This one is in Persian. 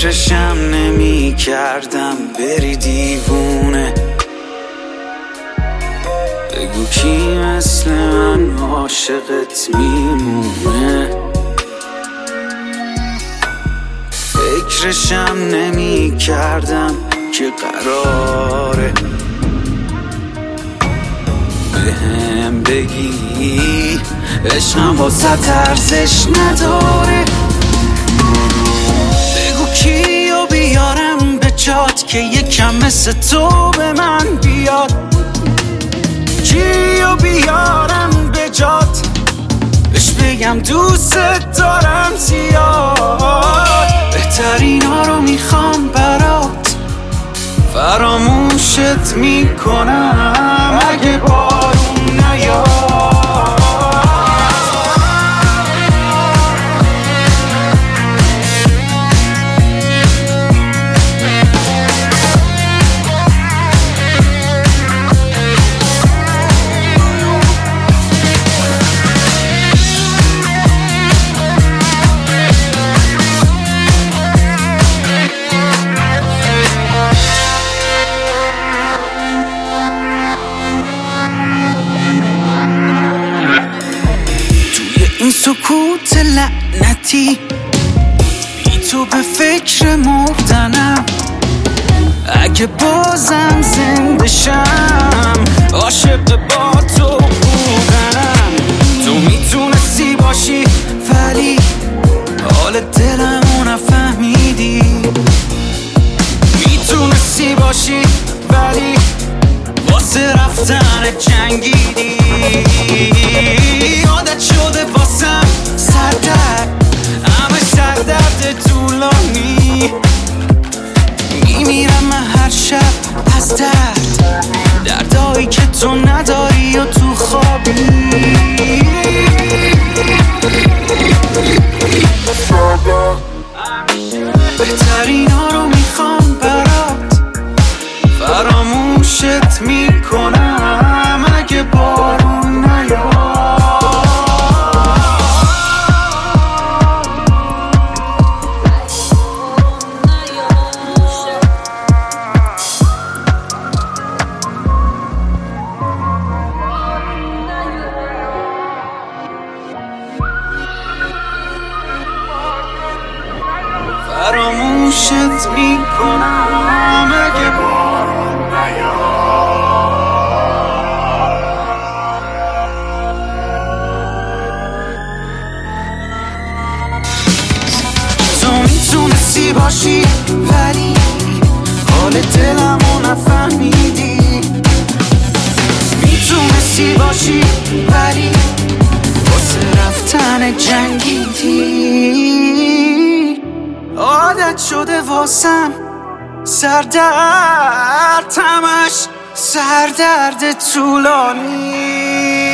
فکرشم نمی کردم بری دیوونه. بگو کی مثل من عاشقت میمونه. فکرشم نمی کردم که قراره بهم بگی عشقم واسه ارزش نداره. بگو کیو بیارم به جات که یکم مثل تو به من بیاد. کیو بیارم به جات بهش بگم دوست دارم زیاد. بهترینا رو میخوام برات فراموشت میکنم اگه بارون نیاد. این سکوت لعنتی بی تو به فکر مردنم. اگه بازم زنده شم عاشق با تو بودنم. تو میتونستی باشی ولی حال دلمو نفهمیدی. میتونستی باشی ولی واسه رفتن جنگیدی. عادت شده واسم سردرد، همه سردرد طولانی. میمیرم من هر شب از درد، دردایی که تو نداری و تو خوابی. بهترینا رو میخوام برات فراموشت میکنم اگه بارون نیاد. فراموشت میکنم اگه بارون نیاد. تو میتونستی باشی ولی حال دلمو نفهمیدی. میتونستی باشی ولی واسه رفتن جنگیدی. عادت شده واسم سردرد، همش سردرد طولانی.